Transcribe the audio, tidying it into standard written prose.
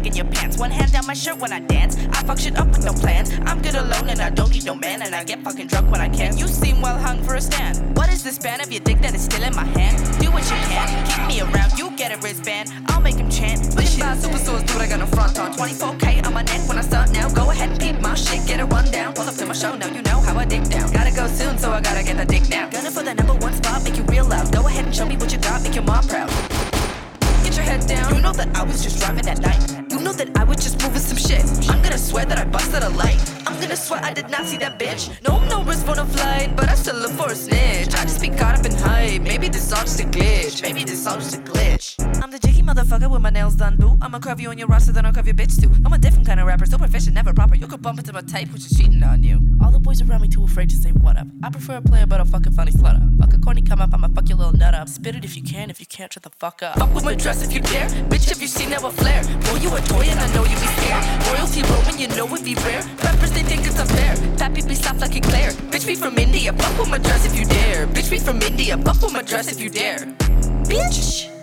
in your pants. One hand down my shirt when I dance. I fuck shit up with no plans. I'm good alone and I don't need no man. And I get fucking drunk when I can. You seem well hung for a stand. What is the span of your dick that is still in my hand? Do what you can, keep me around, you get a wristband. I'll make him chant. This shit is super sauce, dude, I got no front on. 24K on my neck when I start now. Go ahead and peep my shit, get a rundown. Pull up to my show, now you know how I dig down. Gotta go soon, so I gotta get the dick down. Gunning for the #1 spot, make you real loud. Go ahead and show me what you got, make your mom proud. Get your head down. You know that I was just driving at night. You know that I was just moving some shit. I'm gonna swear that I busted a light. I'm gonna swear I did not see that bitch. No risk for no flight, but I still look for a snitch. I just be caught up in hype. Maybe this song's just a glitch. Maybe this song's just a glitch. I'm the jiggy motherfucker with my nails done, boo. I'ma curve you on your roster, then I'll curve your bitch too. I'm a different kind of rapper, so proficient, never proper. You could bump into my tape, which is cheating on you. All the boys around me too afraid to say what up. I prefer a player, but a fucking funny slut up. Fuck a corny come up, I'ma fuck your little nut up. Spit it if you can, if you can't, shut the fuck up. Fuck with my dress if you dare. Bitch, have you seen how I flare? Boy, you a toy and I know you be scared. Royalty Roman, you know it be rare. Rappers, they think it's unfair. Pappy be soft like Eclair. Bitch, be from India, fuck with my dress if you dare. Bitch, be from India, fuck with my dress if you dare. Bitch.